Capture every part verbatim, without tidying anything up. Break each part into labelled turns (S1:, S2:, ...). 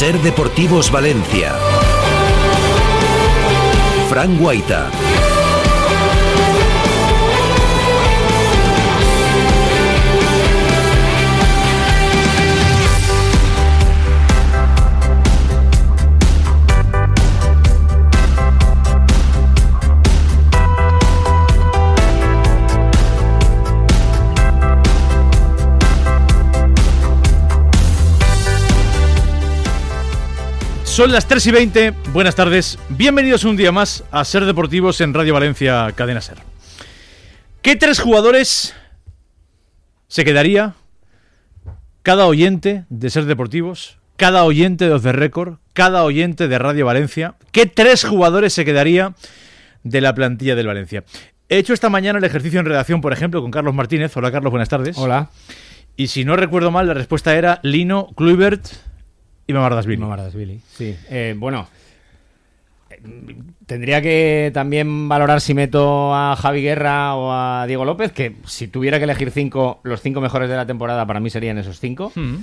S1: Ser Deportivos Valencia. Fran Guaita.
S2: Son las tres y veinte, buenas tardes, bienvenidos un día más a Ser Deportivos en Radio Valencia, Cadena Ser. ¿Qué tres jugadores se quedaría cada oyente de Ser Deportivos, cada oyente de Off The Record, cada oyente de Radio Valencia? ¿Qué tres jugadores se quedaría de la plantilla del Valencia? He hecho esta mañana el ejercicio en redacción, por ejemplo, con Carlos Martínez. Hola Carlos, buenas tardes.
S3: Hola.
S2: Y si no recuerdo mal, la respuesta era Lino, Kluivert y Mamardashvili.
S3: Mamardashvili, sí. Eh, bueno, eh, tendría que también valorar si meto a Javi Guerra o a Diego López, que si tuviera que elegir cinco, los cinco mejores de la temporada para mí serían esos cinco. Mm.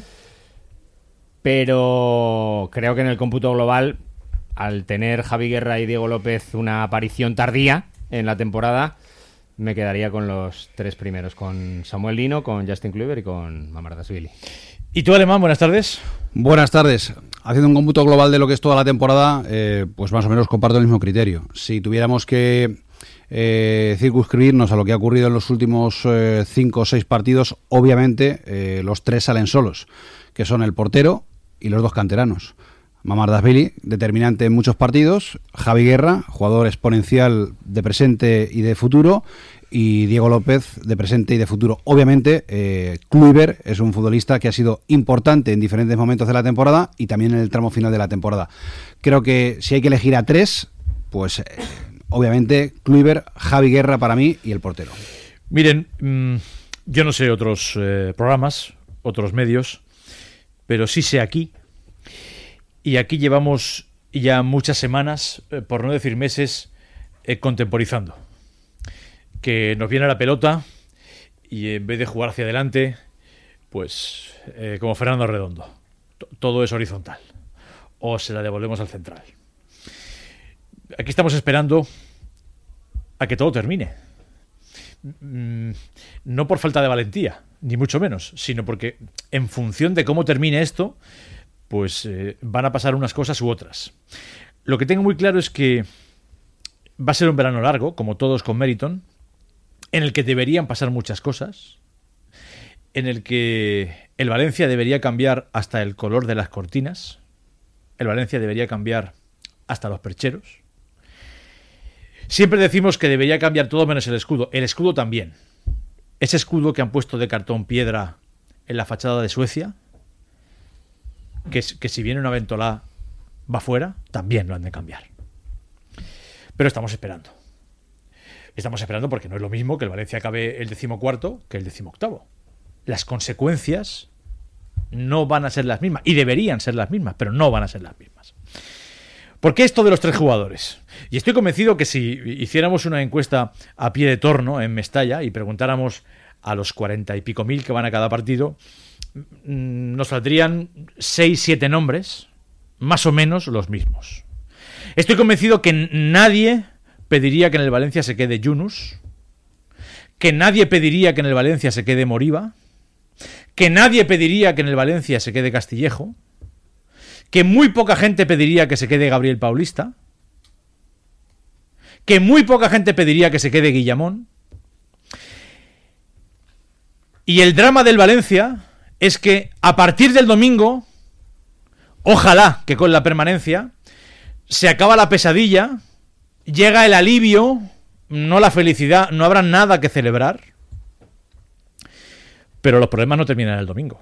S3: Pero creo que en el cómputo global, al tener Javi Guerra y Diego López una aparición tardía en la temporada, me quedaría con los tres primeros, con Samuel Lino, con Justin Kluivert y con Mamardashvili.
S2: ¿Y tú, Alemán? Buenas tardes.
S4: Buenas tardes. Haciendo un cómputo global de lo que es toda la temporada, eh, pues más o menos comparto el mismo criterio. Si tuviéramos que eh, circunscribirnos a lo que ha ocurrido en los últimos eh, cinco o seis partidos, obviamente eh, los tres salen solos, que son el portero y los dos canteranos. Mamardashvili, determinante en muchos partidos, Javi Guerra, jugador exponencial de presente y de futuro, y Diego López, de presente y de futuro. Obviamente, eh, Kluivert es un futbolista que ha sido importante en diferentes momentos de la temporada y también en el tramo final de la temporada. Creo que si hay que elegir a tres, pues eh, obviamente Kluivert, Javi Guerra para mí y el portero.
S2: Miren, mmm, yo no sé otros eh, programas, otros medios, pero sí sé aquí. Y aquí llevamos ya muchas semanas, eh, por no decir meses, eh, contemporizando. Que nos viene la pelota y en vez de jugar hacia adelante, pues eh, como Fernando Redondo, t- todo es horizontal. O se la devolvemos al central. Aquí estamos esperando a que todo termine. Mm, no por falta de valentía, ni mucho menos, sino porque en función de cómo termine esto, pues eh, van a pasar unas cosas u otras. Lo que tengo muy claro es que va a ser un verano largo, como todos con Meriton, en el que deberían pasar muchas cosas, en el que el Valencia debería cambiar hasta el color de las cortinas, el Valencia debería cambiar hasta los percheros. Siempre decimos que debería cambiar todo menos el escudo. El escudo también. Ese escudo que han puesto de cartón piedra en la fachada de Suecia, que, que si viene una ventolá va fuera, también lo han de cambiar. Pero estamos esperando. Estamos esperando porque no es lo mismo que el Valencia acabe el decimocuarto que el decimoctavo. Las consecuencias no van a ser las mismas, y deberían ser las mismas, pero no van a ser las mismas. ¿Por qué esto de los tres jugadores? Y estoy convencido que si hiciéramos una encuesta a pie de torno en Mestalla y preguntáramos a los cuarenta y pico mil que van a cada partido, nos saldrían seis, siete nombres, más o menos los mismos. Estoy convencido que nadie pediría que en el Valencia se quede Yunus, que nadie pediría que en el Valencia se quede Moriba, que nadie pediría que en el Valencia se quede Castillejo, que muy poca gente pediría que se quede Gabriel Paulista, que muy poca gente pediría que se quede Guillamón. Y el drama del Valencia es que a partir del domingo, ojalá que con la permanencia, se acaba la pesadilla, llega el alivio, no la felicidad, no habrá nada que celebrar, pero los problemas no terminan el domingo.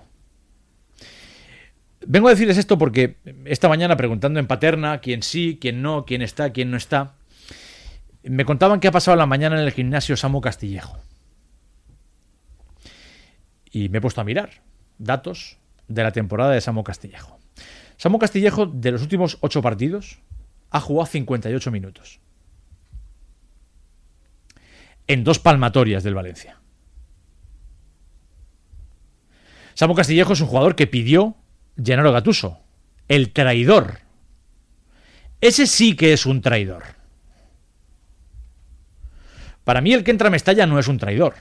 S2: Vengo a decirles esto porque esta mañana, preguntando en Paterna quién sí, quién no, quién está, quién no está, me contaban qué ha pasado la mañana en el gimnasio Samu Castillejo. Y me he puesto a mirar datos de la temporada de Samu Castillejo. Samu Castillejo, de los últimos ocho partidos, ha jugado cincuenta y ocho minutos. En dos palmatorias del Valencia. Samu Castillejo es un jugador que pidió Gennaro Gattuso el traidor. Ese sí que es un traidor. Para mí el que entra a Mestalla no es un traidor.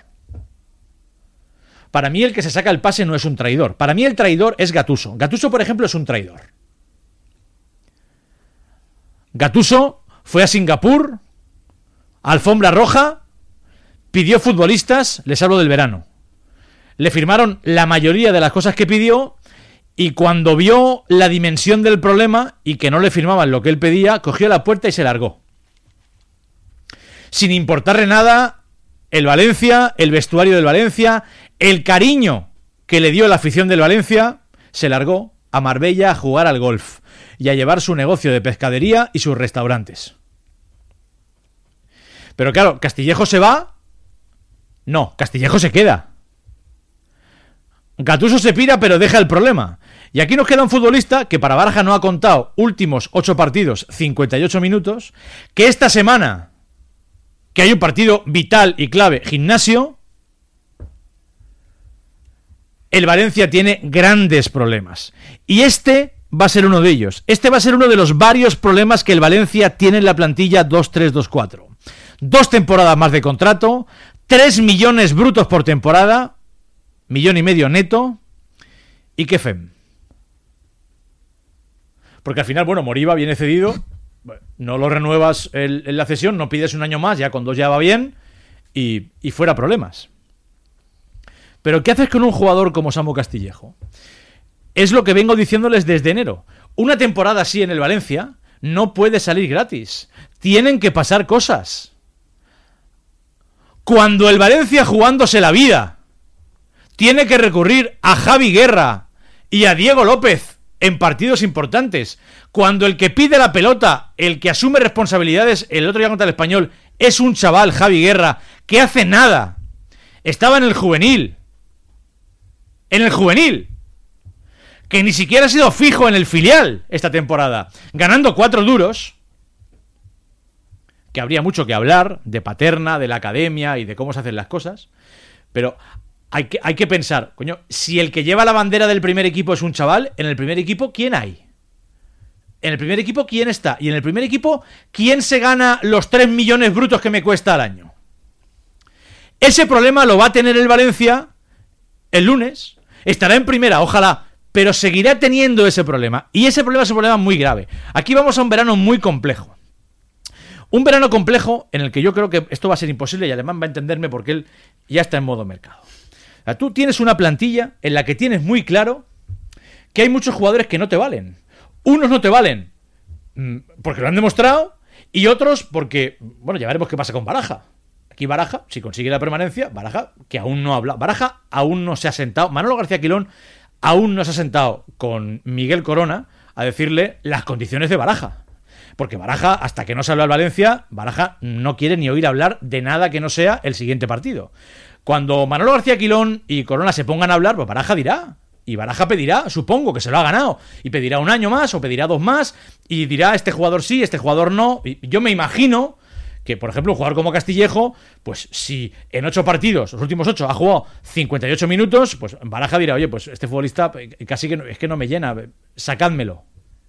S2: Para mí el que se saca el pase no es un traidor. Para mí el traidor es Gattuso. Gattuso, por ejemplo, es un traidor. Gattuso fue a Singapur, alfombra roja, pidió futbolistas, les hablo del verano. Le firmaron la mayoría de las cosas que pidió y cuando vio la dimensión del problema y que no le firmaban lo que él pedía, cogió la puerta y se largó. Sin importarle nada el Valencia, el vestuario del Valencia, el cariño que le dio la afición del Valencia, se largó a Marbella a jugar al golf y a llevar su negocio de pescadería y sus restaurantes. Pero claro, ¿Castillejo se va? No, Castillejo se queda. Gattuso se pira pero deja el problema. Y aquí nos queda un futbolista que para Baraja no ha contado últimos ocho partidos, cincuenta y ocho minutos, que esta semana, que hay un partido vital y clave, Gimnasio, el Valencia tiene grandes problemas. Y este va a ser uno de ellos. Este va a ser uno de los varios problemas que el Valencia tiene en la plantilla dos tres dos cuatro. Dos temporadas más de contrato, tres millones brutos por temporada, millón y medio neto, ¿y qué fem? Porque al final, bueno, Moriba viene cedido, no lo renuevas el, en la cesión, no pides un año más, ya con dos ya va bien, y, y fuera problemas. Pero ¿qué haces con un jugador como Samu Castillejo? Es lo que vengo diciéndoles desde enero. Una temporada así en el Valencia no puede salir gratis. Tienen que pasar cosas. Cuando el Valencia, jugándose la vida, tiene que recurrir a Javi Guerra y a Diego López en partidos importantes, cuando el que pide la pelota, el que asume responsabilidades el otro día contra el Español, es un chaval, Javi Guerra, que hace nada, estaba en el juvenil, en el juvenil, que ni siquiera ha sido fijo en el filial esta temporada, ganando cuatro duros, que habría mucho que hablar de Paterna, de la academia y de cómo se hacen las cosas, pero hay que, hay que pensar, coño, si el que lleva la bandera del primer equipo es un chaval, en el primer equipo, ¿quién hay? En el primer equipo, ¿quién está? Y en el primer equipo, ¿quién se gana los tres millones brutos que me cuesta al año? Ese problema lo va a tener el Valencia el lunes, estará en primera, ojalá, pero seguirá teniendo ese problema. Y ese problema es un problema muy grave. Aquí vamos a un verano muy complejo. Un verano complejo en el que yo creo que esto va a ser imposible y Alemán va a entenderme porque él ya está en modo mercado. O sea, tú tienes una plantilla en la que tienes muy claro que hay muchos jugadores que no te valen. Unos no te valen porque lo han demostrado y otros porque, bueno, ya veremos qué pasa con Baraja. Aquí Baraja, si consigue la permanencia, Baraja, que aún no habla, Baraja aún no se ha sentado, Manolo García Quilón aún no se ha sentado con Miguel Corona a decirle las condiciones de Baraja. Porque Baraja, hasta que no se habla al Valencia, Baraja no quiere ni oír hablar de nada que no sea el siguiente partido. Cuando Manolo García Quilón y Corona se pongan a hablar, pues Baraja dirá. Y Baraja pedirá, supongo que se lo ha ganado. Y pedirá un año más o pedirá dos más. Y dirá, este jugador sí, este jugador no. Y yo me imagino que, por ejemplo, un jugador como Castillejo, pues si en ocho partidos, los últimos ocho, ha jugado cincuenta y ocho minutos, pues Baraja dirá, oye, pues este futbolista casi que no, es que no me llena, sacádmelo.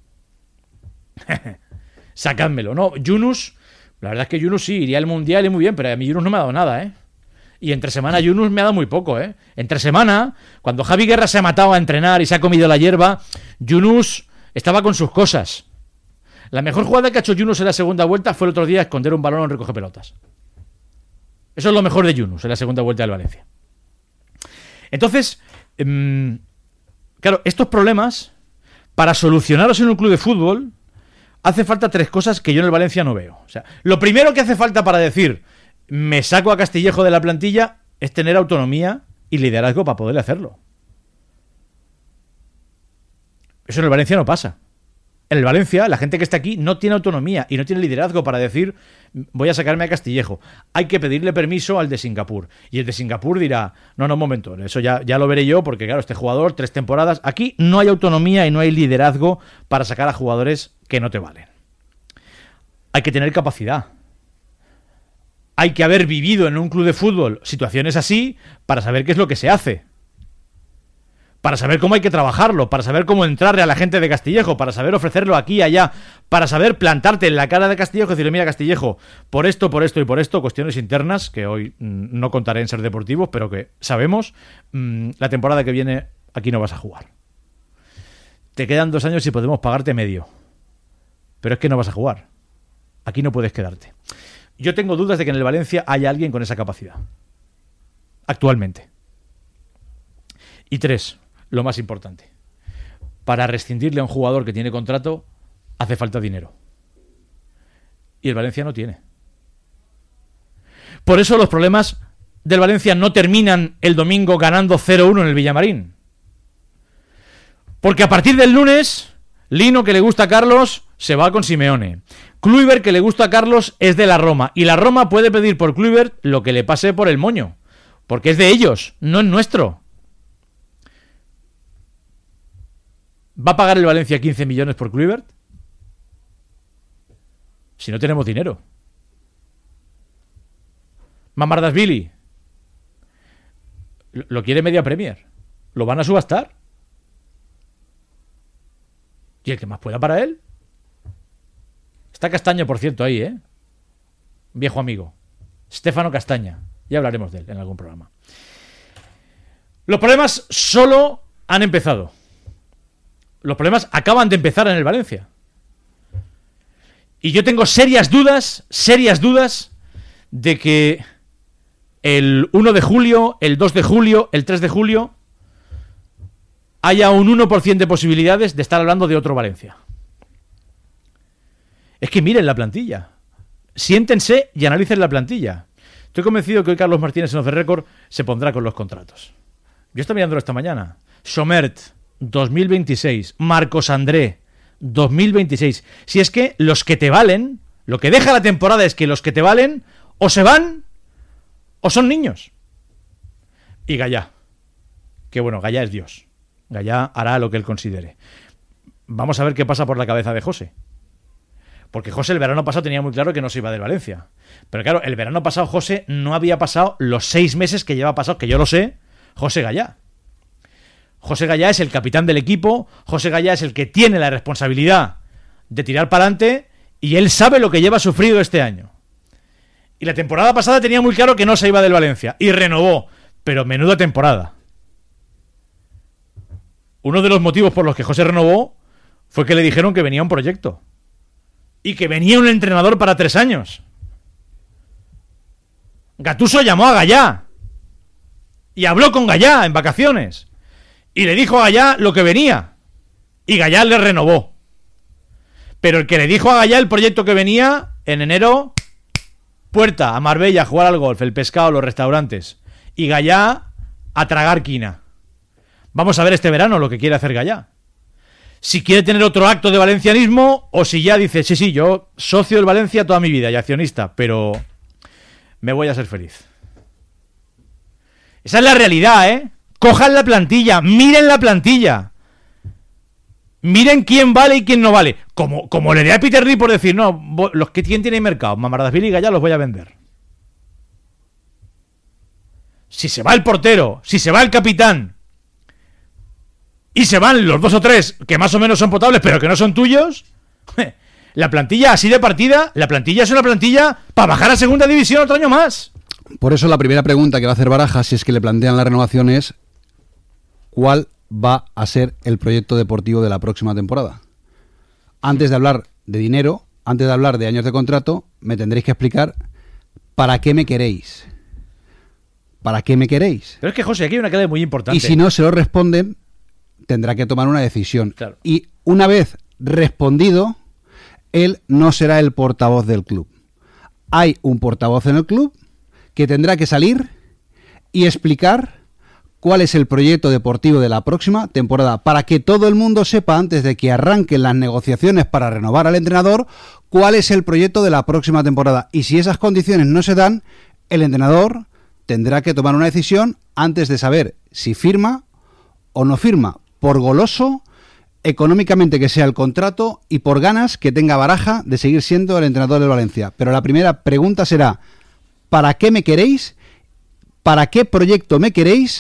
S2: Sacádmelo, ¿no? Yunus, la verdad es que Yunus sí, iría al Mundial y muy bien, pero a mí Yunus no me ha dado nada, ¿eh? Y entre semana Yunus me ha dado muy poco, ¿eh? Entre semana, cuando Javi Guerra se ha matado a entrenar y se ha comido la hierba, Yunus estaba con sus cosas. La mejor jugada que ha hecho Yunus en la segunda vuelta fue el otro día esconder un balón en recoge pelotas. Eso es lo mejor de Yunus en la segunda vuelta del Valencia. Entonces, eh, claro, estos problemas, para solucionarlos en un club de fútbol, hace falta tres cosas que yo en el Valencia no veo. O sea, lo primero que hace falta para decir me saco a Castillejo de la plantilla es tener autonomía y liderazgo para poder hacerlo. Eso en el Valencia no pasa. En el Valencia, la gente que está aquí no tiene autonomía y no tiene liderazgo para decir voy a sacarme a Castillejo. Hay que pedirle permiso al de Singapur. Y el de Singapur dirá, no, no, un momento, eso ya, ya lo veré yo porque claro, este jugador, tres temporadas. Aquí no hay autonomía y no hay liderazgo para sacar a jugadores que no te valen. Hay que tener capacidad. Hay que haber vivido en un club de fútbol situaciones así para saber qué es lo que se hace. para saber cómo hay que trabajarlo, para saber cómo entrarle a la gente de Castillejo, para saber ofrecerlo aquí y allá, para saber plantarte en la cara de Castillejo y decirle, mira Castillejo, por esto, por esto y por esto, cuestiones internas que hoy mmm, no contaré en Ser Deportivos, pero que sabemos, mmm, la temporada que viene aquí no vas a jugar. Te quedan dos años y podemos pagarte medio, pero es que no vas a jugar. Aquí no puedes quedarte. Yo tengo dudas de que en el Valencia haya alguien con esa capacidad. Actualmente. Y tres, lo más importante. Para rescindirle a un jugador que tiene contrato, hace falta dinero. Y el Valencia no tiene. Por eso los problemas del Valencia no terminan el domingo ganando cero uno en el Villamarín. Porque a partir del lunes, Lino, que le gusta a Carlos, se va con Simeone. Kluivert, que le gusta a Carlos, es de la Roma. Y la Roma puede pedir por Kluivert lo que le pase por el moño. Porque es de ellos, no es nuestro. ¿Va a pagar el Valencia quince millones por Kluivert? Si no tenemos dinero. Mamardashvili lo quiere media Premier. ¿Lo van a subastar? ¿Y el que más pueda para él? Está Castaño, por cierto, ahí, ¿eh? Viejo amigo. Stefano Castaña. Ya hablaremos de él en algún programa. Los problemas solo han empezado. Los problemas acaban de empezar en el Valencia. Y yo tengo serias dudas, serias dudas de que el uno de julio, el dos de julio, el tres de julio haya un uno por ciento de posibilidades de estar hablando de otro Valencia. Es que miren la plantilla. Siéntense y analicen la plantilla. Estoy convencido que hoy Carlos Martínez en Off the Record se pondrá con los contratos. Yo estoy mirándolo esta mañana. Somert, dos mil veintiséis. Marcos André, dos mil veintiséis. Si es que los que te valen, lo que deja la temporada es que los que te valen o se van o son niños. Y Gallá. Que bueno, Gallá es Dios. Gallá hará lo que él considere. Vamos a ver qué pasa por la cabeza de José. Porque José el verano pasado tenía muy claro que no se iba del Valencia. Pero claro, el verano pasado José no había pasado los seis meses que lleva pasado, que yo lo sé, José Gallá. José Gallá es el capitán del equipo, José Gallá es el que tiene la responsabilidad de tirar para adelante y él sabe lo que lleva sufrido este año. Y la temporada pasada tenía muy claro que no se iba del Valencia y renovó, pero menuda temporada. Uno de los motivos por los que José renovó fue que le dijeron que venía un proyecto. Y que venía un entrenador para tres años. Gattuso llamó a Gallá. Y habló con Gallá en vacaciones. Y le dijo a Gallá lo que venía. Y Gallá le renovó. Pero el que le dijo a Gallá el proyecto que venía, en enero, puerta a Marbella a jugar al golf, el pescado, los restaurantes. Y Gallá a tragar quina. Vamos a ver este verano lo que quiere hacer Gallá. Si quiere tener otro acto de valencianismo o si ya dice, sí, sí, yo socio del Valencia toda mi vida y accionista, pero me voy a ser feliz. Esa es la realidad, ¿eh? Cojan la plantilla, miren la plantilla. Miren quién vale y quién no vale. Como, como le dé a Peter Lee por decir, no, los que quién tiene mercado, Mamardashvili y Gallá los voy a vender. Si se va el portero, si se va el capitán, y se van los dos o tres que más o menos son potables pero que no son tuyos, la plantilla así de partida, la plantilla es una plantilla para bajar a segunda división otro año más.
S4: Por eso la primera pregunta que va a hacer Baraja, si es que le plantean la renovación, es ¿cuál va a ser el proyecto deportivo de la próxima temporada? Antes de hablar de dinero, antes de hablar de años de contrato, me tendréis que explicar ¿para qué me queréis? ¿Para qué me queréis?
S2: Pero es que, José, aquí hay una clave muy importante.
S4: Y si no se lo responden, tendrá que tomar una decisión.
S2: Claro.
S4: Y una vez respondido, él no será el portavoz del club. Hay un portavoz en el club que tendrá que salir y explicar cuál es el proyecto deportivo de la próxima temporada, para que todo el mundo sepa, antes de que arranquen las negociaciones para renovar al entrenador, cuál es el proyecto de la próxima temporada. Y si esas condiciones no se dan, el entrenador tendrá que tomar una decisión antes de saber si firma o no firma, por goloso, económicamente que sea el contrato y por ganas que tenga Baraja de seguir siendo el entrenador del Valencia. Pero la primera pregunta será, ¿para qué me queréis? ¿Para qué proyecto me queréis?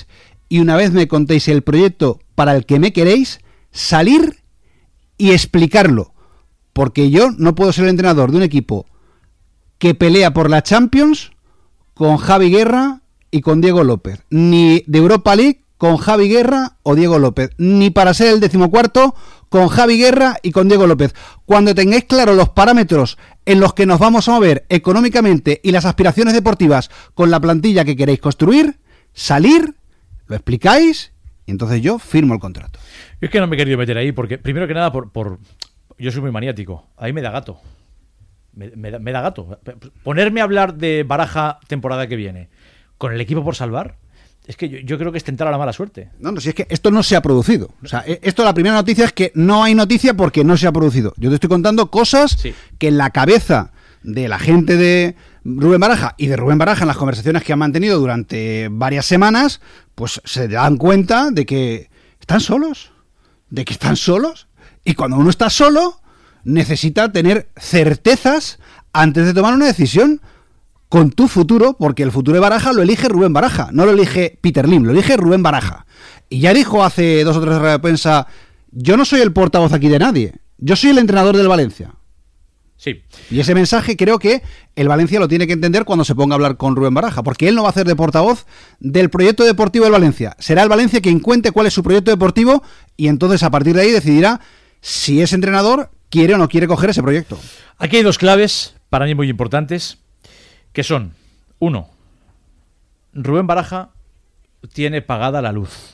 S4: y una vez me contéis el proyecto para el que me queréis, salir y explicarlo. Porque yo no puedo ser el entrenador de un equipo que pelea por la Champions con Javi Guerra y con Diego López. Ni de Europa League con Javi Guerra o Diego López. Ni para ser el decimocuarto con Javi Guerra y con Diego López. Cuando tengáis claros los parámetros en los que nos vamos a mover económicamente y las aspiraciones deportivas con la plantilla que queréis construir, salir, lo explicáis y entonces yo firmo el contrato.
S2: Yo es que no me he querido meter ahí porque, primero que nada, por, por yo soy muy maniático. Ahí me da gato. Me, me, da, me da gato. Ponerme a hablar de Baraja temporada que viene con el equipo por salvar, es que yo, yo creo que es tentar a la mala suerte.
S4: No, no, si es que esto no se ha producido. O sea, esto, la primera noticia es que no hay noticia porque no se ha producido. Yo te estoy contando cosas sí. que en la cabeza de la gente de Rubén Baraja y de Rubén Baraja en las conversaciones que han mantenido durante varias semanas, pues se dan cuenta de que están solos. De que están solos. Y cuando uno está solo, necesita tener certezas antes de tomar una decisión con tu futuro, porque el futuro de Baraja lo elige Rubén Baraja, no lo elige Peter Lim, lo elige Rubén Baraja. Y ya dijo hace dos o tres horas de prensa, yo no soy el portavoz aquí de nadie, yo soy el entrenador del Valencia.
S2: Sí.
S4: Y ese mensaje creo que el Valencia lo tiene que entender cuando se ponga a hablar con Rubén Baraja, porque él no va a hacer de portavoz del proyecto deportivo del Valencia. Será el Valencia quien cuente cuál es su proyecto deportivo y entonces a partir de ahí decidirá si ese entrenador quiere o no quiere coger ese proyecto.
S2: Aquí hay dos claves para mí muy importantes, que son, uno, Rubén Baraja tiene pagada la luz.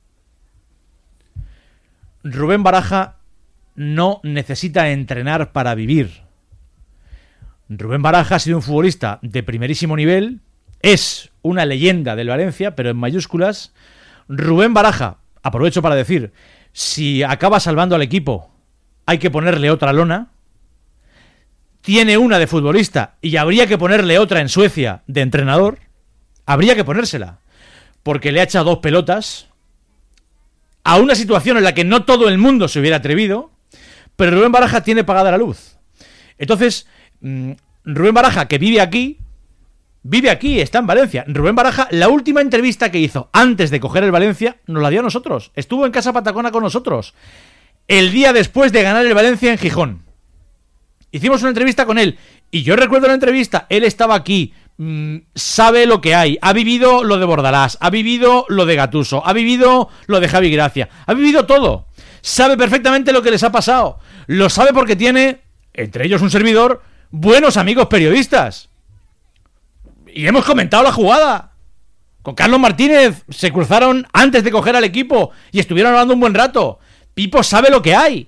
S2: Rubén Baraja no necesita entrenar para vivir. Rubén Baraja ha sido un futbolista de primerísimo nivel, es una leyenda del Valencia, pero en mayúsculas. Rubén Baraja, aprovecho para decir, si acaba salvando al equipo, hay que ponerle otra lona. Tiene una de futbolista y habría que ponerle otra en Suecia de entrenador. Habría que ponérsela, porque le ha echado dos pelotas a una situación en la que no todo el mundo se hubiera atrevido, pero Rubén Baraja tiene pagada la luz. Entonces, mmm, Rubén Baraja, que vive aquí, vive aquí, está en Valencia. Rubén Baraja, la última entrevista que hizo antes de coger el Valencia, nos la dio a nosotros. Estuvo en Casa Patacona con nosotros, el día después de ganar el Valencia en Gijón. Hicimos una entrevista con él, y yo recuerdo la entrevista, él estaba aquí, mmm, sabe lo que hay, ha vivido lo de Bordalás, ha vivido lo de Gattuso, ha vivido lo de Javi Gracia, ha vivido todo, sabe perfectamente lo que les ha pasado, lo sabe porque tiene, entre ellos un servidor, buenos amigos periodistas. Y hemos comentado la jugada. Con Carlos Martínez se cruzaron antes de coger al equipo y estuvieron hablando un buen rato. Pipo sabe lo que hay.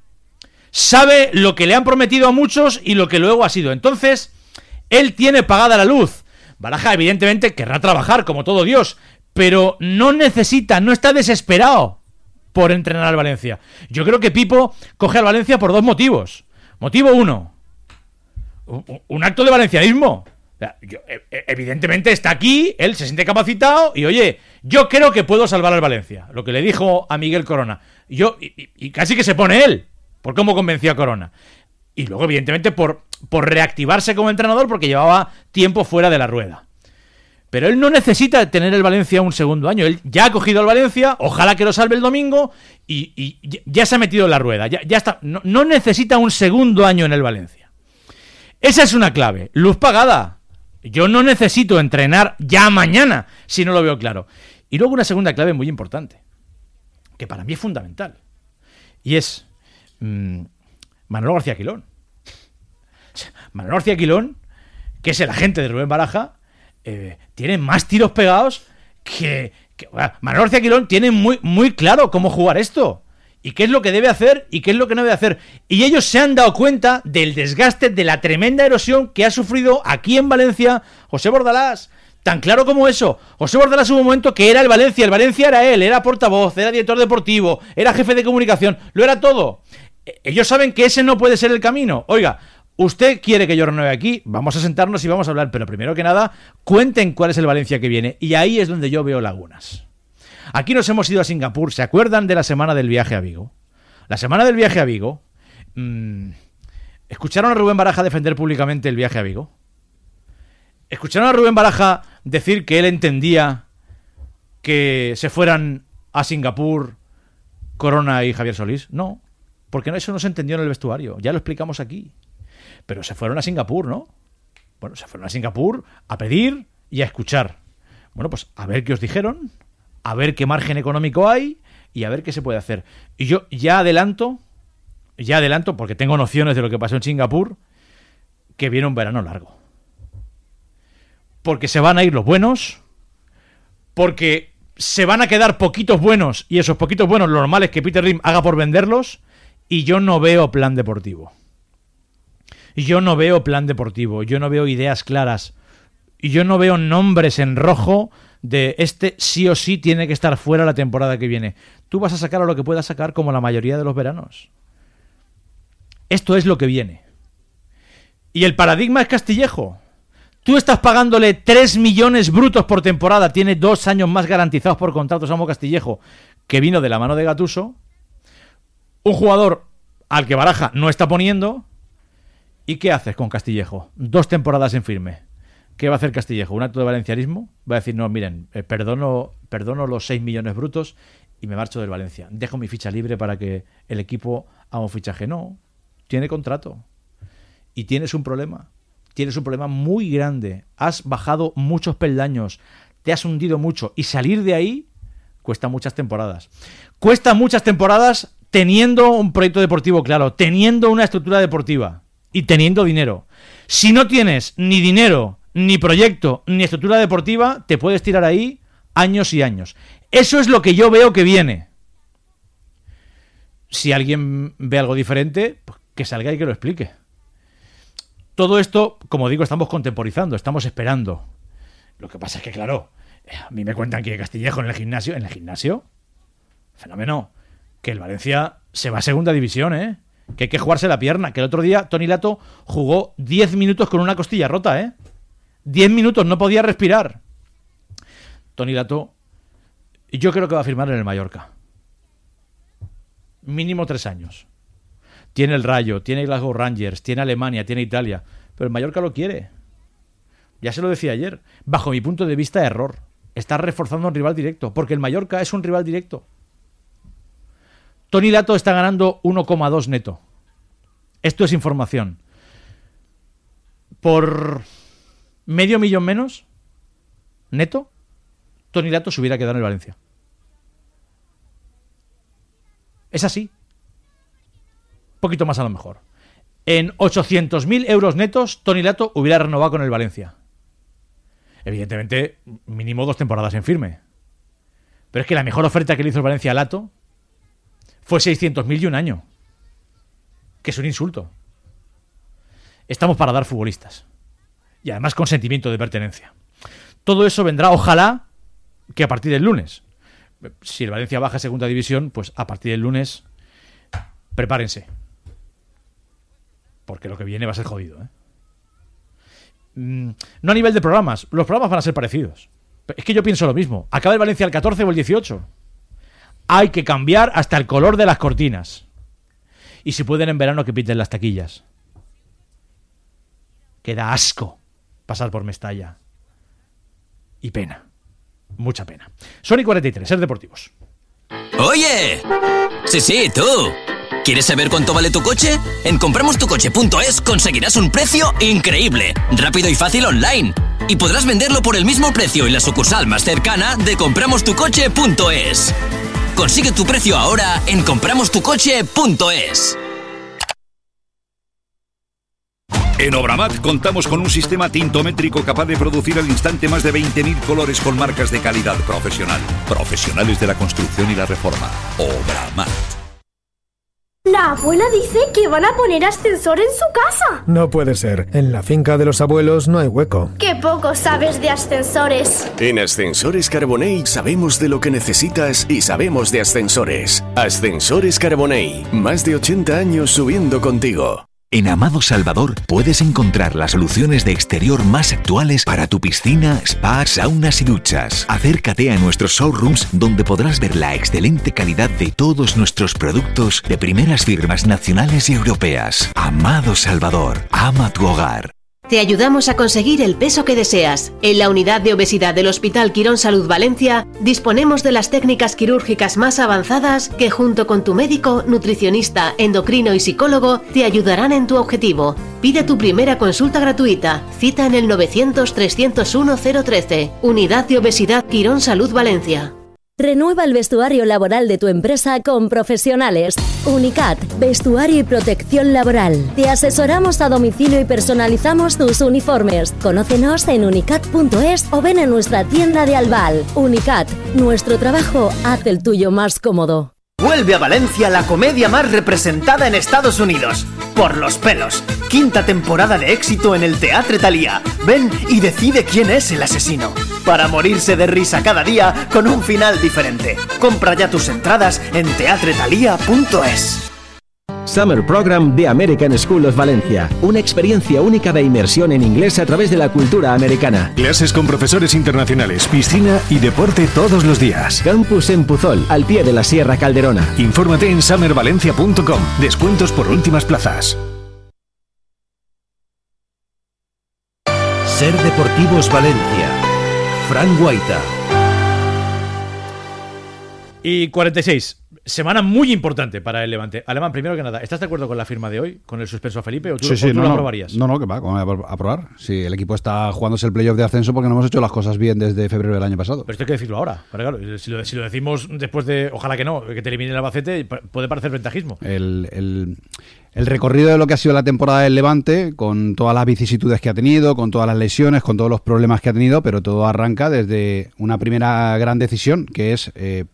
S2: Sabe lo que le han prometido a muchos y lo que luego ha sido. Entonces, él tiene pagada la luz. Baraja, evidentemente, querrá trabajar como todo Dios, pero no necesita, no está desesperado por entrenar al Valencia. Yo creo que Pipo coge al Valencia por dos motivos. Motivo uno, un acto de valencianismo. Yo, evidentemente está aquí, él se siente capacitado y oye, yo creo que puedo salvar al Valencia. Lo que le dijo a Miguel Corona. Yo, y, y casi que se pone él, por cómo convenció a Corona. Y luego, evidentemente, por, por reactivarse como entrenador, porque llevaba tiempo fuera de la rueda. Pero él no necesita tener el Valencia un segundo año. Él ya ha cogido al Valencia, ojalá que lo salve el domingo, y, y ya se ha metido en la rueda. Ya, ya está. No, no necesita un segundo año en el Valencia. Esa es una clave. Luz pagada. Yo no necesito entrenar ya mañana, si no lo veo claro. Y luego una segunda clave muy importante, que para mí es fundamental. Y es mmm, Manolo García Quilón. Manolo García Quilón, que es el agente de Rubén Baraja, eh, tiene más tiros pegados que... que bueno, Manolo García Quilón tiene muy, muy claro cómo jugar esto. Y qué es lo que debe hacer y qué es lo que no debe hacer. Y ellos se han dado cuenta del desgaste, de la tremenda erosión que ha sufrido aquí en Valencia José Bordalás. Tan claro como eso. José Bordalás hubo un momento que era el Valencia. El Valencia era él, era portavoz, era director deportivo, era jefe de comunicación, lo era todo. Ellos saben que ese no puede ser el camino. Oiga, usted quiere que yo renueve aquí, vamos a sentarnos y vamos a hablar. Pero primero que nada, cuenten cuál es el Valencia que viene. Y ahí es donde yo veo lagunas. Aquí nos hemos ido a Singapur. ¿Se acuerdan de la semana del viaje a Vigo? La semana del viaje a Vigo. Mmm, ¿Escucharon a Rubén Baraja defender públicamente el viaje a Vigo? ¿Escucharon a Rubén Baraja decir que él entendía que se fueran a Singapur Corona y Javier Solís? No, porque eso no se entendió en el vestuario, ya lo explicamos aquí. Pero se fueron a Singapur, ¿no? Bueno, se fueron a Singapur a pedir y a escuchar. Bueno, pues a ver qué os dijeron, a ver qué margen económico hay y a ver qué se puede hacer. Y yo ya adelanto, ya adelanto, porque tengo nociones de lo que pasó en Singapur, que viene un verano largo. Porque se van a ir los buenos, porque se van a quedar poquitos buenos, y esos poquitos buenos lo normal es que Peter Lim haga por venderlos, y yo no veo plan deportivo. Yo no veo plan deportivo, yo no veo ideas claras, y yo no veo nombres en rojo de este sí o sí tiene que estar fuera la temporada que viene. Tú vas a sacar a lo que puedas sacar como la mayoría de los veranos. Esto es lo que viene. Y el paradigma es Castillejo. Tú estás pagándole tres millones brutos por temporada, tiene dos años más garantizados por contrato Samu Castillejo, que vino de la mano de Gattuso. Un jugador al que Baraja no está poniendo. ¿Y qué haces con Castillejo? Dos temporadas en firme. ¿Qué va a hacer Castillejo? ¿Un acto de valencianismo? Va a decir, no, miren, eh, perdono, perdono los seis millones brutos y me marcho del Valencia. Dejo mi ficha libre para que el equipo haga un fichaje. No, tiene contrato. Y tienes un problema. Tienes un problema muy grande. Has bajado muchos peldaños. Te has hundido mucho. Y salir de ahí cuesta muchas temporadas. Cuesta muchas temporadas teniendo un proyecto deportivo claro, teniendo una estructura deportiva y teniendo dinero. Si no tienes ni dinero, ni proyecto, ni estructura deportiva, te puedes tirar ahí años y años. Eso es lo que yo veo que viene. Si alguien ve algo diferente, pues que salga y que lo explique. Todo esto, como digo, estamos contemporizando, estamos esperando. Lo que pasa es que, claro, a mí me cuentan que Castillejo en el gimnasio, en el gimnasio, fenómeno, que el Valencia se va a segunda división, ¿eh? Que hay que jugarse la pierna, que el otro día Toni Lato jugó diez minutos con una costilla rota, ¿eh? diez minutos, no podía respirar. Toni Lato, yo creo que va a firmar en el Mallorca. Mínimo tres años. Tiene el Rayo, tiene Glasgow Rangers, tiene Alemania, tiene Italia. Pero el Mallorca lo quiere. Ya se lo decía ayer. Bajo mi punto de vista, error. Está reforzando a un rival directo, porque el Mallorca es un rival directo. Toni Lato está ganando uno coma dos neto. Esto es información. Por medio millón menos neto, Toni Lato se hubiera quedado en el Valencia. Es así. Un poquito más a lo mejor. En ochocientos mil euros netos, Toni Lato hubiera renovado con el Valencia. Evidentemente, mínimo dos temporadas en firme. Pero es que la mejor oferta que le hizo el Valencia a Lato fue seiscientos mil y un año. Que es un insulto. Estamos para dar futbolistas. Y además con sentimiento de pertenencia. Todo eso vendrá, ojalá, que a partir del lunes. Si el Valencia baja a segunda división, pues a partir del lunes, prepárense. Porque lo que viene va a ser jodido, ¿eh? No a nivel de programas. Los programas van a ser parecidos. Es que yo pienso lo mismo. Acaba el Valencia el catorce o el dieciocho. Hay que cambiar hasta el color de las cortinas. Y si pueden en verano que pinten las taquillas. Queda asco pasar por Mestalla. Y pena. Mucha pena. Sony cuarenta y tres, Ser Deportivos.
S5: ¡Oye! Sí, sí, tú. ¿Quieres saber cuánto vale tu coche? En compramos tu coche punto es conseguirás un precio increíble, rápido y fácil online. Y podrás venderlo por el mismo precio en la sucursal más cercana de compramos tu coche punto es. Consigue tu precio ahora en compramos tu coche punto es.
S6: En Obramat contamos con un sistema tintométrico capaz de producir al instante más de veinte mil colores con marcas de calidad profesional. Profesionales de la construcción y la reforma. Obramat.
S7: La abuela dice que van a poner ascensor en su casa.
S8: No puede ser. En la finca de los abuelos no hay hueco.
S7: ¡Qué poco sabes de ascensores!
S9: En Ascensores Carbonell sabemos de lo que necesitas y sabemos de ascensores. Ascensores Carbonell. Más de ochenta años subiendo contigo.
S10: En Amado Salvador puedes encontrar las soluciones de exterior más actuales para tu piscina, spa, saunas y duchas. Acércate a nuestros showrooms donde podrás ver la excelente calidad de todos nuestros productos de primeras firmas nacionales y europeas. Amado Salvador, ama tu hogar.
S11: Te ayudamos a conseguir el peso que deseas. En la unidad de obesidad del Hospital Quirón Salud Valencia disponemos de las técnicas quirúrgicas más avanzadas que junto con tu médico, nutricionista, endocrino y psicólogo te ayudarán en tu objetivo. Pide tu primera consulta gratuita. Cita en el novecientos, trescientos uno, cero trece. Unidad de obesidad Quirón Salud Valencia.
S12: Renueva el vestuario laboral de tu empresa con profesionales. Unicat, vestuario y protección laboral. Te asesoramos a domicilio y personalizamos tus uniformes. Conócenos en unicat punto es o ven a nuestra tienda de Albal. Unicat, nuestro trabajo hace el tuyo más cómodo.
S13: Vuelve a Valencia la comedia más representada en Estados Unidos, Por los pelos. Quinta temporada de éxito en el Teatre Thalía. Ven y decide quién es el asesino, para morirse de risa cada día con un final diferente. Compra ya tus entradas en teatre thalía punto es.
S14: Summer Program de American School of Valencia. Una experiencia única de inmersión en inglés a través de la cultura americana.
S15: Clases con profesores internacionales, piscina y deporte todos los días.
S14: Campus en Puzol, al pie de la Sierra Calderona.
S15: Infórmate en summer valencia punto com. Descuentos por últimas plazas.
S1: Ser Deportivos Valencia. Fran Guaita.
S2: Y cuarenta y seis. Semana muy importante para el Levante. Alemán, primero que nada, ¿estás de acuerdo con la firma de hoy? ¿Con el suspenso a Felipe? ¿O tú,
S4: sí, sí,
S2: o tú
S4: no,
S2: lo
S4: no,
S2: aprobarías?
S4: No, no, que va, ¿cómo voy a aprobar? Si el equipo está jugándose el playoff de ascenso porque no hemos hecho las cosas bien desde febrero del año pasado.
S2: Pero esto hay que decirlo ahora. Pero claro, si lo, si lo decimos después de, ojalá que no, que te elimine el Albacete, puede parecer ventajismo.
S4: El, el, el recorrido de lo que ha sido la temporada del Levante, con todas las vicisitudes que ha tenido, con todas las lesiones, con todos los problemas que ha tenido, pero todo arranca desde una primera gran decisión, que es... Eh,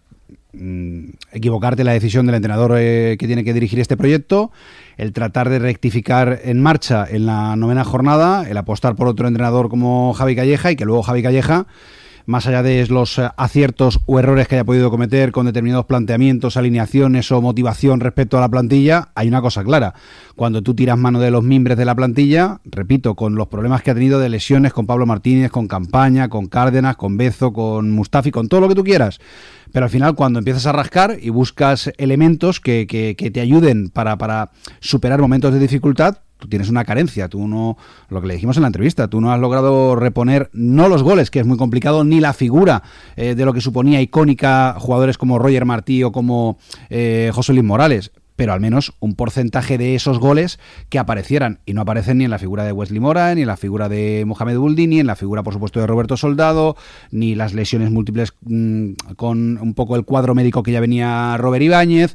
S4: equivocarte la decisión del entrenador eh, que tiene que dirigir este proyecto, el tratar de rectificar en marcha en la novena jornada, el apostar por otro entrenador como Javi Calleja y que luego Javi Calleja, más allá de los aciertos o errores que haya podido cometer con determinados planteamientos, alineaciones o motivación respecto a la plantilla, hay una cosa clara. Cuando tú tiras mano de los mimbres de la plantilla, repito, con los problemas que ha tenido de lesiones con Pablo Martínez, con Campaña, con Cárdenas, con Bezo, con Mustafi, con todo lo que tú quieras, pero al final cuando empiezas a rascar y buscas elementos que, que, que te ayuden para, para superar momentos de dificultad, tú tienes una carencia, tú no, lo que le dijimos en la entrevista, tú no has logrado reponer no los goles, que es muy complicado, ni la figura eh, de lo que suponía icónica jugadores como Roger Martí o como eh, José Luis Morales, pero al menos un porcentaje de esos goles que aparecieran, y no aparecen ni en la figura de Wesley Mora, ni en la figura de Mohamed Buldi, ni en la figura, por supuesto, de Roberto Soldado, ni las lesiones múltiples mmm, con un poco el cuadro médico que ya venía Robert Ibáñez.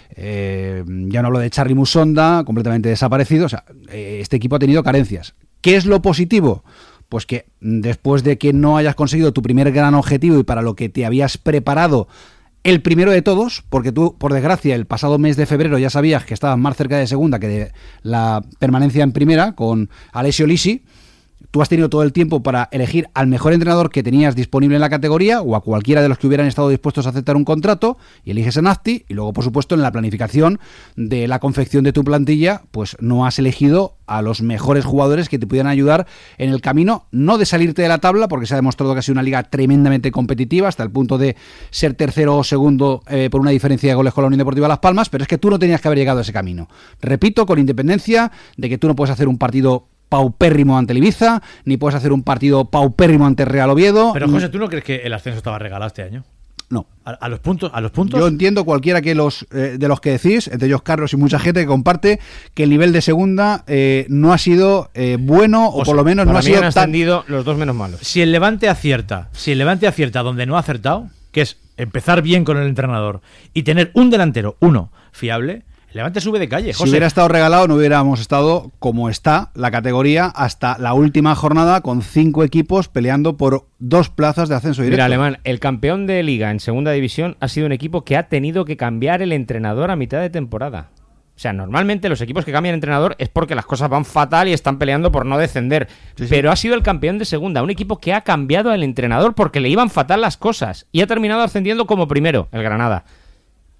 S4: Eh, ya no hablo de Charly Musonda, completamente desaparecido. O sea, eh, este equipo ha tenido carencias. ¿Qué es lo positivo? Pues que después de que no hayas conseguido tu primer gran objetivo y para lo que te habías preparado, el primero de todos, porque tú, por desgracia, el pasado mes de febrero ya sabías que estabas más cerca de segunda que de la permanencia en primera con Alessio Lisi. Tú has tenido todo el tiempo para elegir al mejor entrenador que tenías disponible en la categoría o a cualquiera de los que hubieran estado dispuestos a aceptar un contrato y eliges a Nafti, y luego, por supuesto, en la planificación de la confección de tu plantilla, pues no has elegido a los mejores jugadores que te pudieran ayudar en el camino, no de salirte de la tabla, porque se ha demostrado que ha sido una liga tremendamente competitiva hasta el punto de ser tercero o segundo eh, por una diferencia de goles con la Unión Deportiva Las Palmas, pero es que tú no tenías que haber llegado a ese camino. Repito, con independencia de que tú no puedes hacer un partido paupérrimo ante el Ibiza, ni puedes hacer un partido paupérrimo ante Real Oviedo.
S2: Pero José, ¿tú no crees que el ascenso estaba regalado este año?
S4: No.
S2: ¿A, a los puntos? ¿A los puntos?
S4: Yo entiendo cualquiera que los eh, de los que decís, entre ellos Carlos y mucha gente que comparte, que el nivel de segunda eh, no ha sido eh, bueno, o, o por sea, lo menos no ha sido
S3: han
S4: tan...
S3: ascendido los dos menos malos.
S2: Si el Levante acierta, si el Levante acierta donde no ha acertado, que es empezar bien con el entrenador y tener un delantero, uno, fiable, Levante sube de calle, José.
S4: Si hubiera estado regalado, no hubiéramos estado como está la categoría hasta la última jornada, con cinco equipos peleando por dos plazas de ascenso directo.
S3: Mira, Alemán, el campeón de Liga en segunda división ha sido un equipo que ha tenido que cambiar el entrenador a mitad de temporada. O sea, normalmente los equipos que cambian de entrenador es porque las cosas van fatal y están peleando por no descender. Sí, sí. Pero ha sido el campeón de segunda, un equipo que ha cambiado al entrenador porque le iban fatal las cosas y ha terminado ascendiendo como primero, el Granada.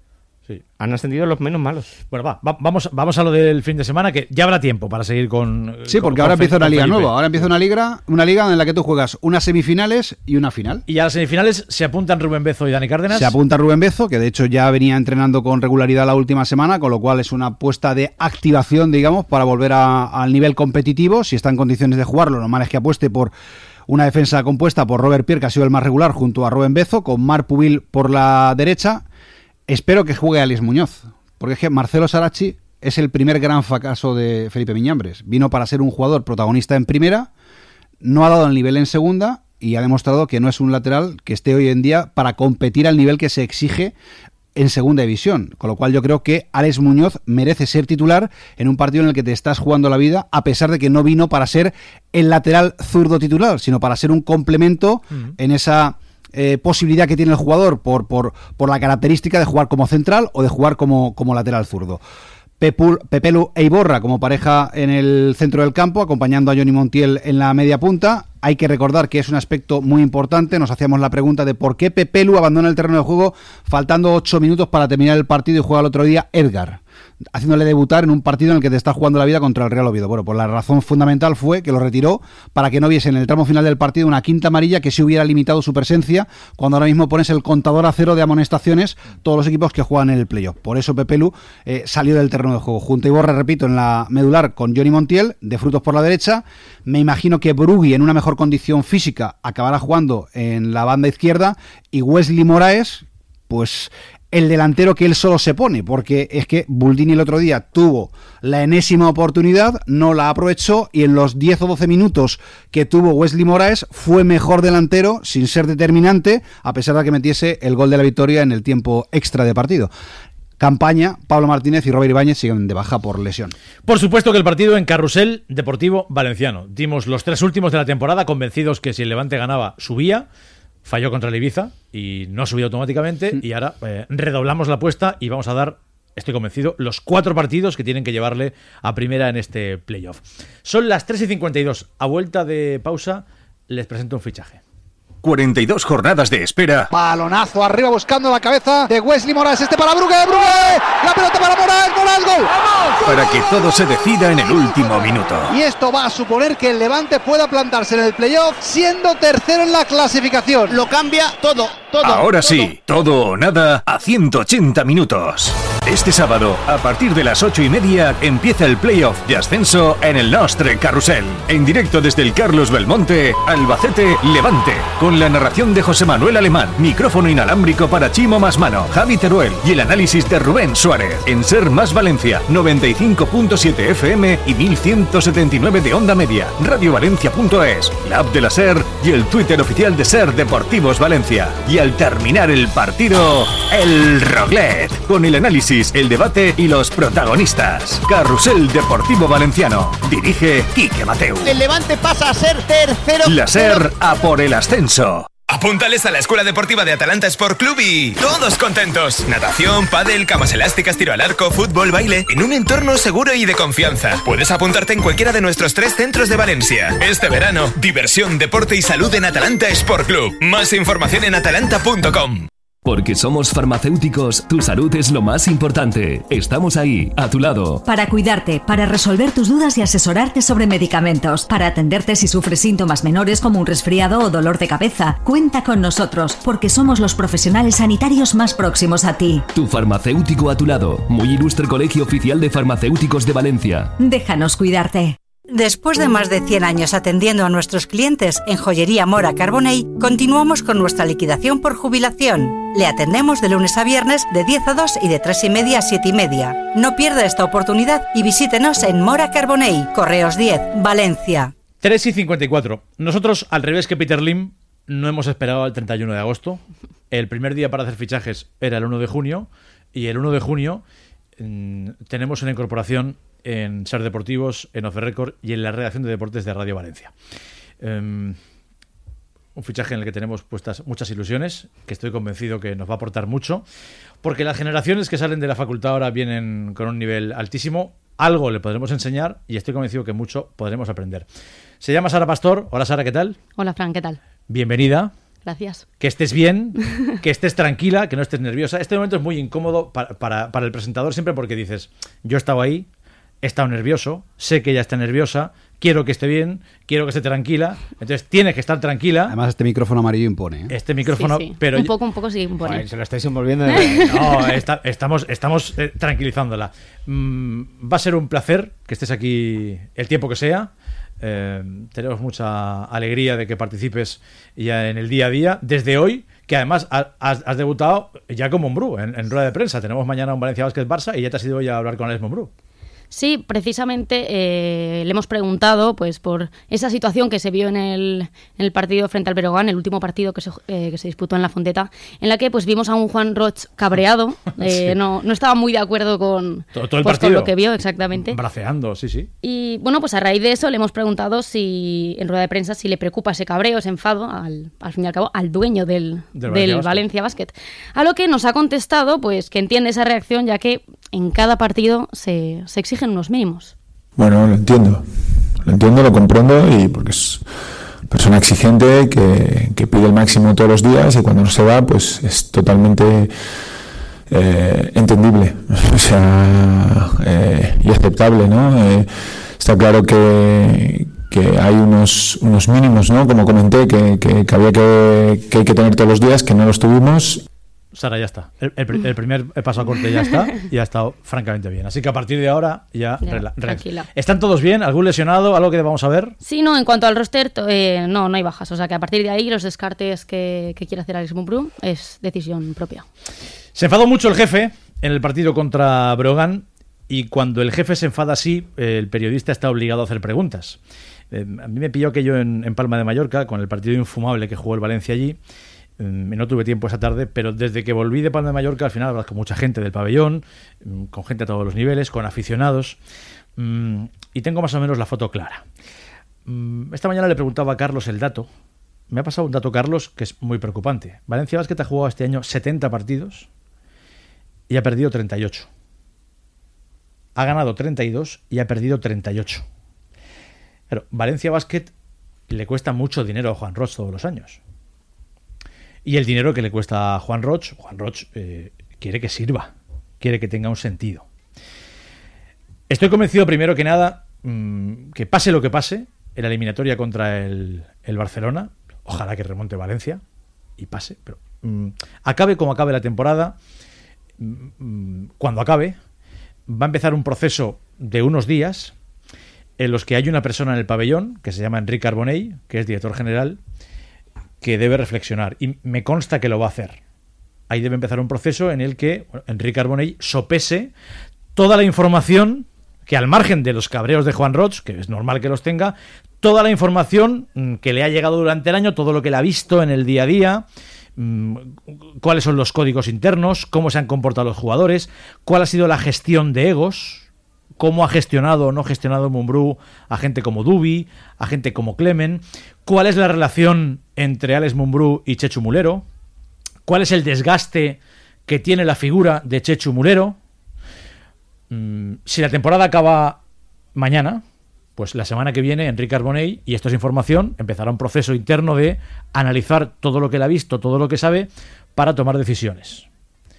S2: Sí.
S3: Han ascendido los menos malos.
S2: Bueno, va, va, vamos, vamos a lo del fin de semana, que ya habrá tiempo para seguir con...
S4: Sí, porque
S2: con,
S4: ahora
S2: con
S4: empieza una liga
S2: Felipe.
S4: nueva. Ahora empieza una liga, una liga en la que tú juegas unas semifinales y una final.
S2: Y a las semifinales se apuntan Rubén Bezo y Dani Cárdenas.
S4: Se apunta Rubén Bezo, que de hecho ya venía entrenando con regularidad la última semana, con lo cual es una apuesta de activación, digamos, para volver a, al nivel competitivo. Si está en condiciones de jugarlo, lo normal es que apueste por una defensa compuesta por Robert Pierre, que ha sido el más regular, junto a Rubén Bezo, con Marc Pubil por la derecha. Espero que juegue Alex Muñoz, porque es que Marcelo Sarachi es el primer gran fracaso de Felipe Miñambres. Vino para ser un jugador protagonista en primera, no ha dado el nivel en segunda y ha demostrado que no es un lateral que esté hoy en día para competir al nivel que se exige en segunda división, con lo cual yo creo que Alex Muñoz merece ser titular en un partido en el que te estás jugando la vida, a pesar de que no vino para ser el lateral zurdo titular, sino para ser un complemento uh-huh. en esa eh, posibilidad que tiene el jugador por, por, por la característica de jugar como central o de jugar como, como lateral zurdo. Pepul, Pepelu e Iborra como pareja en el centro del campo, acompañando a Johnny Montiel en la media punta. Hay que recordar que es un aspecto muy importante. Nos hacíamos la pregunta de por qué Pepelu abandona el terreno de juego faltando ocho minutos para terminar el partido y juega el otro día Edgar, haciéndole debutar en un partido en el que te está jugando la vida contra el Real Oviedo. Bueno, pues la razón fundamental fue que lo retiró para que no viese en el tramo final del partido una quinta amarilla que sí hubiera limitado su presencia, cuando ahora mismo pones el contador a cero de amonestaciones todos los equipos que juegan en el playoff. Por eso Pepelu eh, salió del terreno de juego. Junto a Iborra, repito, en la medular con Johnny Montiel, de frutos por la derecha. Me imagino que Brugui, en una mejor condición física, acabará jugando en la banda izquierda, y Wesley Moraes, pues el delantero que él solo se pone, porque es que Buldini el otro día tuvo la enésima oportunidad, no la aprovechó, y en los diez o doce minutos que tuvo Wesley Moraes fue mejor delantero, sin ser determinante, a pesar de que metiese el gol de la victoria en el tiempo extra de partido. Campaña, Pablo Martínez y Robert Ibáñez siguen de baja por lesión.
S2: Por supuesto que el partido en Carrusel Deportivo Valenciano. Dimos los tres últimos de la temporada, convencidos que si el Levante ganaba, subía. Falló contra el Ibiza y no ha subido automáticamente. Mm. Y ahora eh, redoblamos la apuesta y vamos a dar, estoy convencido, los cuatro partidos que tienen que llevarle a primera en este playoff. Son las tres y cincuenta y dos. A vuelta de pausa, les presento un fichaje.
S15: cuarenta y dos jornadas de espera.
S16: Balonazo arriba buscando la cabeza de Wesley Moraes. Este para Brugge, Brugge. La pelota para Moraes, Moraes, gol.
S15: Para que todo se decida en el último minuto.
S16: Y esto va a suponer que el Levante pueda plantarse en el playoff siendo tercero en la clasificación. Lo cambia todo, todo.
S15: Ahora
S16: todo.
S15: sí, todo o nada a ciento ochenta minutos. Este sábado, a partir de las ocho y media, empieza el playoff de ascenso en el Nostre Carrusel. En directo desde el Carlos Belmonte, Albacete, Levante. Con la narración de José Manuel Alemán, micrófono inalámbrico para Chimo Masmano, Javi Teruel y el análisis de Rubén Suárez. En Ser Más Valencia, noventa y cinco punto siete F M y mil ciento setenta y nueve de onda media. radiovalencia punto es, la app de la Ser y el Twitter oficial de Ser Deportivos Valencia. Y al terminar el partido, el Roglet. Con el análisis, el debate y los protagonistas. Carrusel Deportivo Valenciano. Dirige Quique Mateu.
S16: El Levante pasa a ser tercero.
S15: La Ser a por el ascenso.
S17: Apúntales a la Escuela Deportiva de Atalanta Sport Club y todos contentos. Natación, pádel, camas elásticas, tiro al arco, fútbol, baile, en un entorno seguro y de confianza. Puedes apuntarte en cualquiera de nuestros tres centros de Valencia. Este verano, diversión, deporte y salud en Atalanta Sport Club. Más información en atalanta punto com.
S18: Porque somos farmacéuticos, tu salud es lo más importante. Estamos ahí, a tu lado.
S19: Para cuidarte, para resolver tus dudas y asesorarte sobre medicamentos, para atenderte si sufres síntomas menores como un resfriado o dolor de cabeza. Cuenta con nosotros, porque somos los profesionales sanitarios más próximos a ti.
S18: Tu farmacéutico a tu lado. Muy ilustre Colegio Oficial de Farmacéuticos de Valencia.
S19: Déjanos cuidarte.
S20: Después de más de cien años atendiendo a nuestros clientes en Joyería Mora Carbonell, continuamos con nuestra liquidación por jubilación. Le atendemos de lunes a viernes de diez a dos y de tres y media a siete y media. No pierda esta oportunidad y visítenos en Mora Carbonell, Correos diez, Valencia.
S2: tres y cincuenta y cuatro. Nosotros, al revés que Peter Lim, no hemos esperado al treinta y uno de agosto. El primer día para hacer fichajes era el uno de junio y el uno de junio mmm, tenemos una incorporación en Ser Deportivos, en Off the Record y en la redacción de deportes de Radio Valencia. Um, un fichaje en el que tenemos puestas muchas ilusiones, que estoy convencido que nos va a aportar mucho, porque las generaciones que salen de la facultad ahora vienen con un nivel altísimo. Algo le podremos enseñar y estoy convencido que mucho podremos aprender. Se llama Sara Pastor. Hola Sara, ¿qué tal?
S21: Hola Fran, ¿qué tal?
S2: Bienvenida.
S21: Gracias.
S2: Que estés bien, que estés tranquila, que no estés nerviosa. Este momento es muy incómodo para, para, para el presentador siempre porque dices, yo he estado ahí, he estado nervioso, sé que ella está nerviosa, quiero que esté bien, quiero que esté tranquila, entonces tienes que estar tranquila.
S4: Además este micrófono amarillo impone, ¿eh?
S2: Este micrófono,
S21: sí, sí.
S2: pero
S21: un poco, un poco sí impone.
S3: Joder, se lo estáis envolviendo. De...
S2: no, está, estamos, estamos eh, tranquilizándola. Mm, va a ser un placer que estés aquí el tiempo que sea. Eh, tenemos mucha alegría de que participes ya en el día a día desde hoy, que además has, has debutado ya con Montbrú en, en rueda de prensa. Tenemos mañana un Valencia Basket Barça y ya te has ido hoy a hablar con Alex Montbrú.
S21: Sí, precisamente eh, le hemos preguntado pues por esa situación que se vio en el, en el partido frente al Breogán, el último partido que se, eh, que se disputó en la Fonteta, en la que pues vimos a un Juan Roig cabreado, eh, sí. no, no estaba muy de acuerdo con,
S2: todo, todo el
S21: pues,
S2: partido,
S21: con lo que vio exactamente.
S2: Braceando, sí, sí.
S21: Y bueno, pues a raíz de eso le hemos preguntado si en rueda de prensa si le preocupa ese cabreo, ese enfado, al, al fin y al cabo, al dueño del, del, del Valencia, Valencia Basket. A lo que nos ha contestado pues que entiende esa reacción, ya que en cada partido se, se exigen unos mínimos.
S22: Bueno, lo entiendo, lo entiendo, lo comprendo, y porque es persona exigente que, que pide el máximo todos los días, y cuando no se va pues es totalmente eh, entendible, o sea, eh, y aceptable, ¿no? Eh, está claro que, que hay unos, unos mínimos, ¿no? Como comenté, que, que, que había que, que hay que tener todos los días, que no los tuvimos.
S2: Sara, ya está. El, el, el primer paso a corte ya está y ha estado francamente bien. Así que a partir de ahora ya...
S21: ya
S2: rela,
S21: tranquila.
S2: ¿Están todos bien? ¿Algún lesionado? ¿Algo que debamos saber?
S21: Sí, no, en cuanto al roster, eh, no, no hay bajas. O sea que a partir de ahí los descartes que, que quiere hacer Alex Montbrú es decisión propia.
S2: Se enfadó mucho el jefe en el partido contra Breogán, y cuando el jefe se enfada así, el periodista está obligado a hacer preguntas. Eh, a mí me pilló aquello en, en Palma de Mallorca, con el partido infumable que jugó el Valencia allí. No tuve tiempo esa tarde, pero desde que volví de Palma de Mallorca, al final hablas con mucha gente del pabellón, con gente a todos los niveles, con aficionados, y tengo más o menos la foto clara. Esta mañana le preguntaba a Carlos el dato. Me ha pasado un dato, Carlos, que es muy preocupante. Valencia Basket ha jugado este año setenta partidos y ha perdido treinta y ocho. Ha ganado treinta y dos y ha perdido treinta y ocho. Claro, Valencia Basket le cuesta mucho dinero a Juan Roig todos los años. Y el dinero que le cuesta a Juan Roig, Juan Roig eh, quiere que sirva, quiere que tenga un sentido. Estoy convencido, primero que nada, mmm, que pase lo que pase en la eliminatoria contra el, el Barcelona, ojalá que remonte Valencia y pase, pero mmm, acabe como acabe la temporada, mmm, cuando acabe, va a empezar un proceso de unos días en los que hay una persona en el pabellón que se llama Enric Carbonell, que es director general, que debe reflexionar, y me consta que lo va a hacer. Ahí debe empezar un proceso en el que bueno, Enric Carbonell sopese toda la información que, al margen de los cabreos de Juan Roig, que es normal que los tenga, toda la información que le ha llegado durante el año, todo lo que le ha visto en el día a día, cuáles son los códigos internos, cómo se han comportado los jugadores, cuál ha sido la gestión de egos, cómo ha gestionado o no gestionado Montbrú a gente como Dubi, a gente como Clemen, cuál es la relación entre Alex Montbrú y Chechu Mulero, cuál es el desgaste que tiene la figura de Chechu Mulero. Mm, si la temporada acaba mañana, pues la semana que viene Enric Carbonell, y esto es información, empezará un proceso interno de analizar todo lo que él ha visto, todo lo que sabe, para tomar decisiones.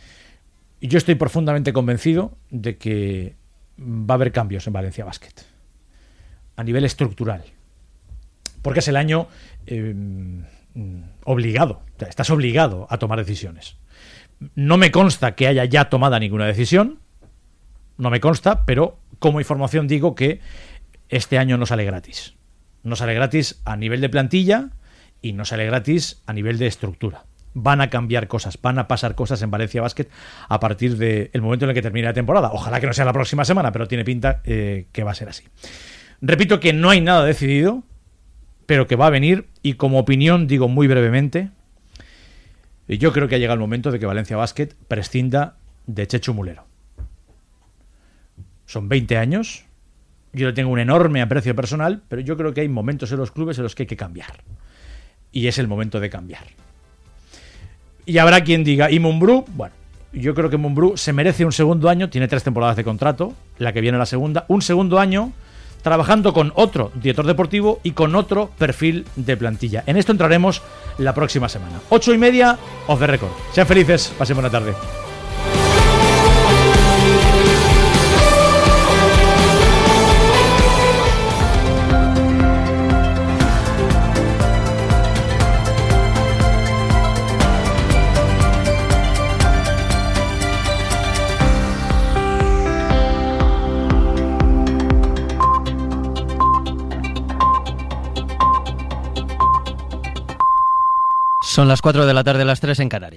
S2: Y yo estoy profundamente convencido de que va a haber cambios en Valencia Basket a nivel estructural, porque es el año eh, obligado, o sea, estás obligado a tomar decisiones. No me consta que haya ya tomada ninguna decisión, no me consta, pero como información digo que este año no sale gratis, no sale gratis a nivel de plantilla y no sale gratis a nivel de estructura. Van a cambiar cosas, van a pasar cosas en Valencia Basket a partir del momento en el que termine la temporada. Ojalá que no sea la próxima semana, pero tiene pinta eh, que va a ser así. Repito que no hay nada decidido, pero que va a venir, y como opinión digo muy brevemente, yo creo que ha llegado el momento de que Valencia Basket prescinda de Chechu Mulero. Son veinte años, yo le tengo un enorme aprecio personal, pero yo creo que hay momentos en los clubes en los que hay que cambiar. Y es el momento de cambiar. Y habrá quien diga, ¿y Montbrú? Bueno, yo creo que Montbrú se merece un segundo año, tiene tres temporadas de contrato, la que viene la segunda, un segundo año trabajando con otro director deportivo y con otro perfil de plantilla. En esto entraremos la próxima semana. Ocho y media, off the record. Sean felices, pasen buena tarde.
S5: Son las cuatro de la tarde, las tres en Canarias.